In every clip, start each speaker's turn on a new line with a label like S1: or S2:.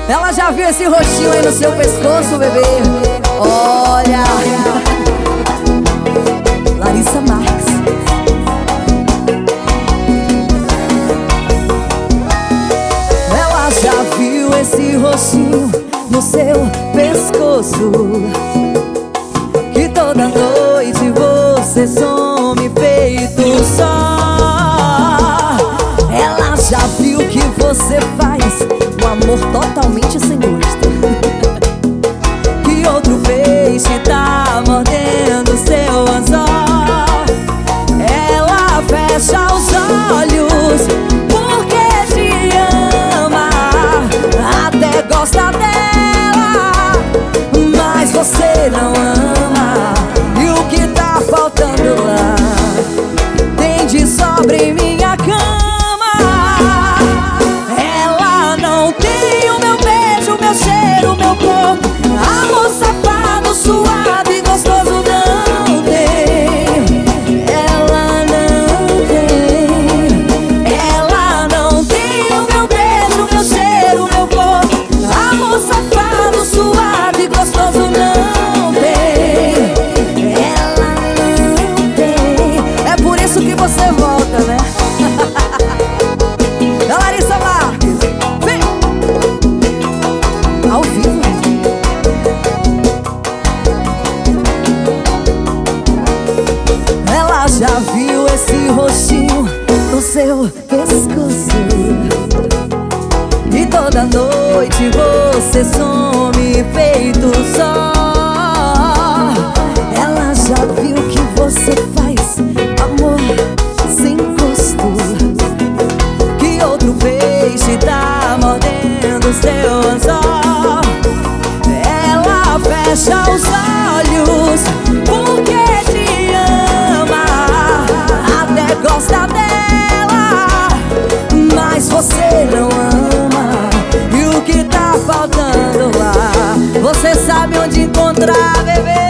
S1: Ela já viu esse rostinho aí no seu pescoço, bebê? Olha, Larissa Marques. Ela já viu esse rostinho no seu pescoço, que toda noite você some feito só. Ela já viu que você faz um amor totalmente sem gosto, que outro peixe tá mordendo seu anzol. Ela fecha os olhos porque te ama, até gosta dela, mas você não ama. E o que tá faltando lá tem de sobra em minha cama. Ela não tem o meu beijo, meu cheiro, meu corpo, amor safado, suave, gostoso não tem. Ela não tem. Ela não tem o meu beijo, meu cheiro, meu corpo, amor safado, suave, gostoso não tem. Ela não tem. É por isso que você volta, né? Da Larissa Marques, vem! Ao vivo. Ela já viu esse rostinho no seu pescoço, e toda noite você some feito só. Ela já viu que você faz amor sem gosto, que outro peixe tá mordendo seu anzol. Ela fecha os olhos porque te ama, até gosta dela, mas você não ama. E o que tá faltando lá, você sabe onde encontrar, bebê.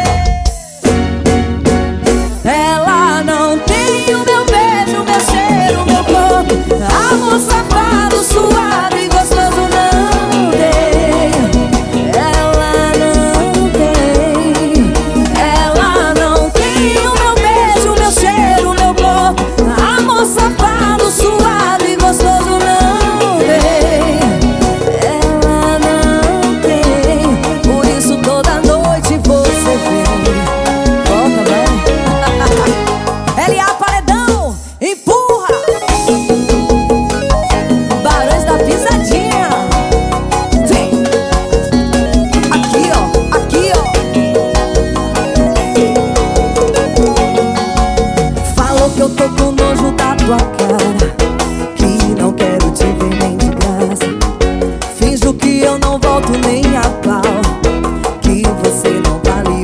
S1: Ela não tem o meu beijo, meu cheiro, meu corpo, amor safado, suave, gostoso não tem. Ela não tem. Ela não tem o meu beijo, meu cheiro, meu corpo, amor safado, suave, gostoso não tem. Ela não tem. Por isso toda noite você vem. Volta, vai. L.A. Paredão, empurra! Barões da Pisadinha. Vem! Aqui, ó, aqui, ó. Falou que eu tô com nojo da tua cara, que não quero te ver nem de graça. Finjo que eu não volto nem a pau, que você não vale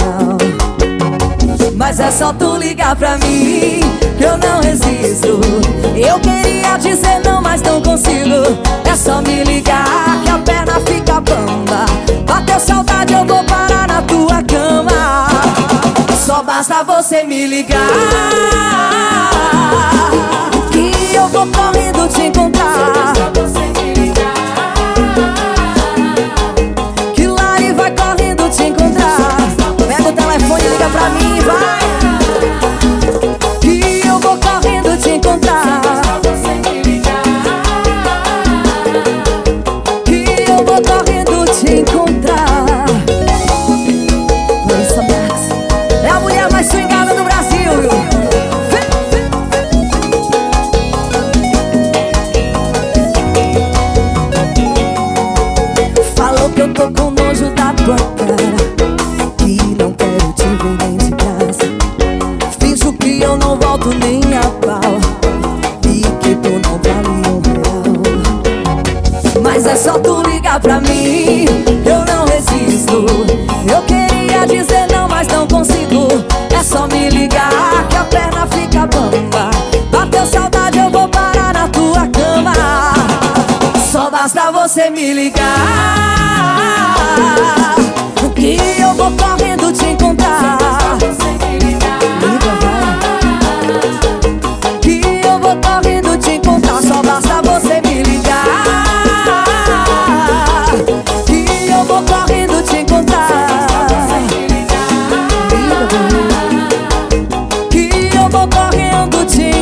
S1: R$1. Mas é só tu ligar pra mim que eu não resisto. Eu queria dizer não, mas não consigo. É só me ligar que a perna fica bamba. Bateu saudade, eu vou parar na tua cama. Só basta você me ligar que eu vou correndo te encontrar. Que Lari vai correndo te encontrar. Pega o telefone e liga pra mim, vai. Que eu vou correndo te encontrar. Que eu vou correndo te encontrar. Larissa Marques é a mulher mais swingada do Brasil, viu? Falou que eu tô com nojo da tua cara, que não quero te ver nem de graça. Finjo que eu não volto nem a pau, e que tu não vale R$1. Mas é só tu ligar pra mim, eu não resisto. Eu queria dizer não, mas não consigo. É só me ligar que a perna fica bamba. Bateu saudade, eu vou parar na tua cama. Só basta você me ligar que eu vou correndo te encontrar. Liga, vai. Que eu vou correndo te encontrar. Só basta você me ligar vou correndo te